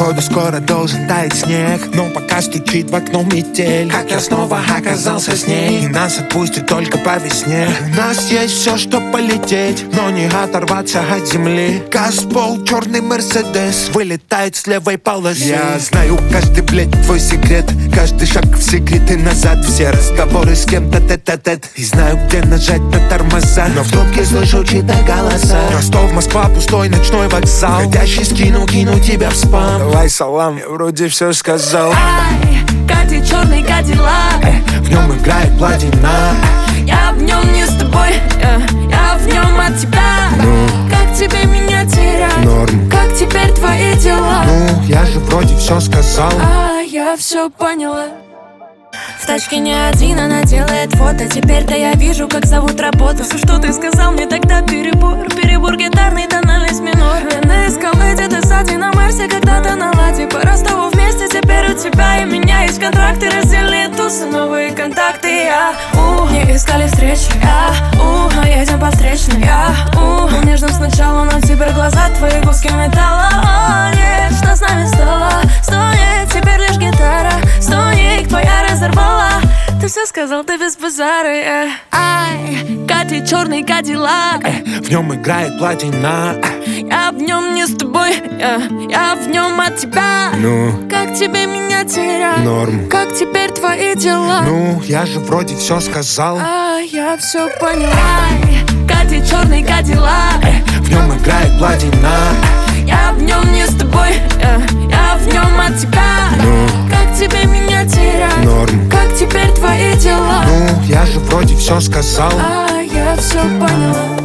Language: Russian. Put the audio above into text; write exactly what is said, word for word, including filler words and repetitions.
Походу скоро должен таять снег, но пока стучит в окно метель. Как я снова оказался с ней, и нас отпустит только по весне. У нас есть все, что полететь, но не оторваться от земли. Газпол, черный Мерседес, вылетает с левой полосы. Я знаю каждый, блядь, твой секрет, каждый шаг в секрет и назад. Все разговоры с кем-то тет-а-тет, и знаю, где нажать на тормоза, но в трубке слышу чьи-то голоса. Ростов, Москва, пустой ночной вокзал. Ходящий скину, кину тебя в спам. Давай салам, я вроде все сказал. Ай, Катя, черный Кадиллак, в нем играет платина. я в нем не с тобой, я, я в нем от тебя. Ну, Как тебе меня терять? норм. Как теперь твои дела? Ну, я же вроде все сказал. А я все поняла. В тачке не один, она делает фото. Теперь-то я вижу, как зовут работу. Все, что ты сказал, мне тогда перебор. Перебор гитарный, тональность минор. Я на эскалейте, ты сзади на Марсе, когда-то на ладе. По Ростову вместе, теперь у тебя и меня есть контракты. Раздельные тусы, новые контакты. Я, у, не искали встречи. Я, у, но едем по встречной. Я, у, был нежным сначала, но теперь глаза твои куски металла. О, нет, что с нами стало? Стонет, теперь лишь гитара. Стонет, твоя разорвала. Ты все сказал, ты без базара, yeah. Ай, Катя, черный Кадиллак, в нем играет платина. я в нем не с тобой, я, я в нем от тебя. Ну, Как тебе меня терять? норм. Как теперь твои дела? Ну, я же вроде все сказал. А я все поняла. Ай, Катя, черный Кадиллак, в нем играет платина. я в нем не с тобой, я, я в нем от тебя. Ну, Как тебе меня терять? норм. Как теперь твои дела? Ну, я же вроде все сказал. А я все поняла.